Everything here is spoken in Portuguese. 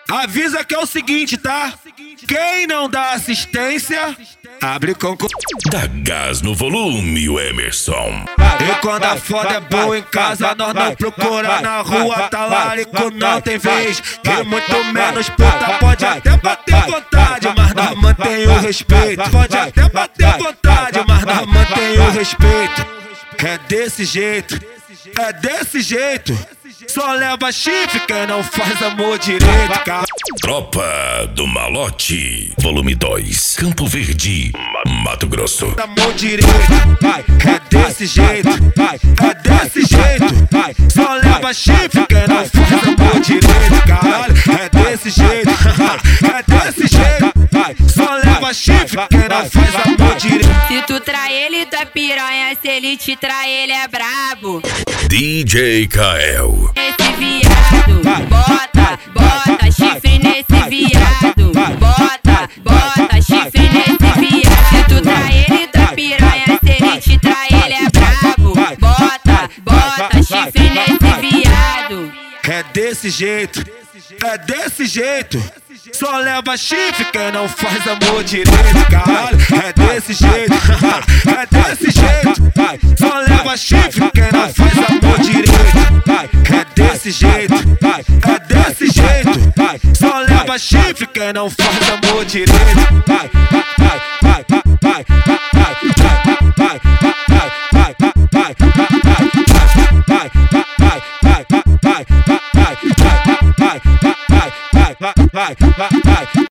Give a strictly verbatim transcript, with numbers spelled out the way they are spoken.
Avisa que é o seguinte, tá? Quem não dá assistência, abre concurso. Dá gás no volume, o Emerson. E quando a foda é boa em casa, nós não procura na rua, talarico não tem vez. E muito menos puta, pode até bater vontade, mas nós mantém o respeito. Pode até bater vontade, mas nós mantém o respeito. É desse jeito, é desse jeito. Só leva chifre quem não faz amor direito, cara. Tropa do Malote, volume dois, Campo Verde, Mato Grosso. Amor direito, vai, é desse jeito, vai, é desse jeito, vai. Só leva chifre quem não faz amor direito, caralho. É desse jeito, é desse jeito, vai. Só leva chifre quem não faz amor direito. Se tu trai ele, tu é piranha. Se ele te trai, ele é brabo. D J Kael. Esse viado, bota, bota chifre nesse viado. Bota, bota chifre nesse viado. Se tu trai ele, tu é piranha. Se ele te trai, ele é brabo. Bota, bota chifre nesse viado. É desse jeito, é desse jeito. Só leva chifre quem não faz amor direito, caralho. É desse jeito, é desse jeito, vai. Só leva chifre quem não faz amor direito, vai. É desse jeito, vai. É desse jeito, vai. Só leva chifre quem não faz amor direito, vai, vai.